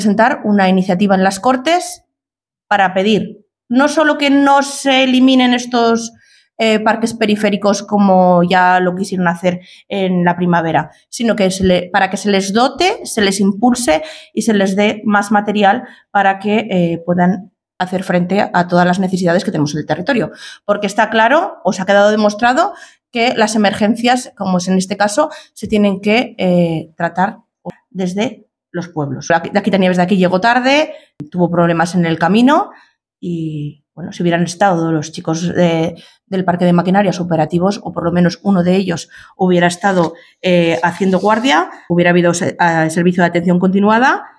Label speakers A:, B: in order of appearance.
A: presentar una iniciativa en las Cortes para pedir no solo que no se eliminen estos parques periféricos como ya lo quisieron hacer en la primavera, sino que para que se les dote, se les impulse y se les dé más material para que puedan hacer frente a todas las necesidades que tenemos en el territorio. Porque está claro, o se ha quedado demostrado, que las emergencias, como es en este caso, se tienen que tratar desde los pueblos. La Quitanieves de aquí llegó tarde, tuvo problemas en el camino y, bueno, si hubieran estado los chicos del parque de maquinarias operativos, o por lo menos uno de ellos hubiera estado haciendo guardia, hubiera habido servicio de atención continuada